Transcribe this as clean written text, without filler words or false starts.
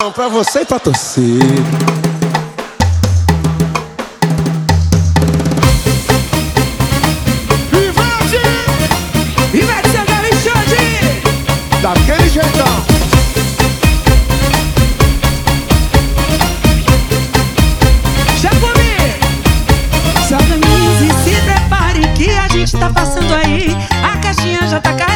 Pra você e pra torcer. Ivete Sangalo e Xande, Daquele jeitão. já comi. Só caminhos e se prepare que a gente tá passando aí. A caixinha já tá carregada.